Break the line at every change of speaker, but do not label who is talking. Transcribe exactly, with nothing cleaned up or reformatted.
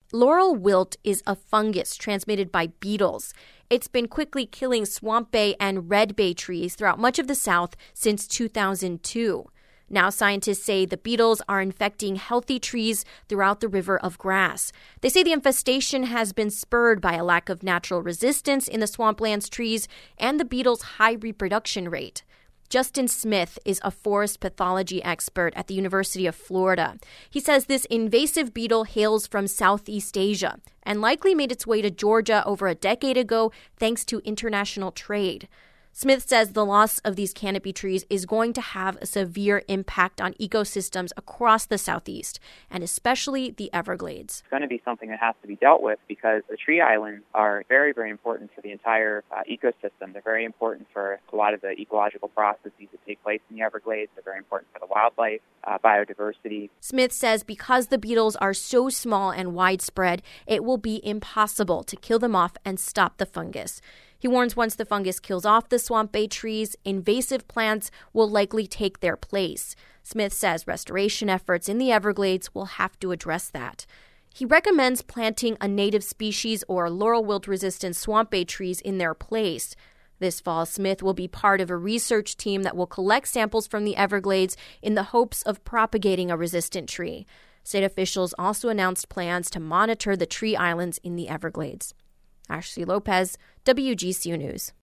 Laurel wilt is a fungus transmitted by beetles. It's been quickly killing swamp bay and red bay trees throughout much of the South since two thousand two. Now scientists say the beetles are infecting healthy trees throughout the river of grass. They say the infestation has been spurred by a lack of natural resistance in the swampland's trees and the beetles' high reproduction rate. Justin Smith is a forest pathology expert at the University of Florida. He says this invasive beetle hails from Southeast Asia and likely made its way to Georgia over a decade ago thanks to international trade. Smith says the loss of these canopy trees is going to have a severe impact on ecosystems across the Southeast, and especially the Everglades.
It's going to be something that has to be dealt with because the tree islands are very, very important for the entire uh, ecosystem. They're very important for a lot of the ecological processes that take place in the Everglades. They're very important for the wildlife, uh, biodiversity.
Smith says because the beetles are so small and widespread, it will be impossible to kill them off and stop the fungus. He warns once the fungus kills off the swamp bay trees, invasive plants will likely take their place. Smith says restoration efforts in the Everglades will have to address that. He recommends planting a native species or laurel wilt-resistant swamp bay trees in their place. This fall, Smith will be part of a research team that will collect samples from the Everglades in the hopes of propagating a resistant tree. State officials also announced plans to monitor the tree islands in the Everglades. Ashley Lopez, W G C U News.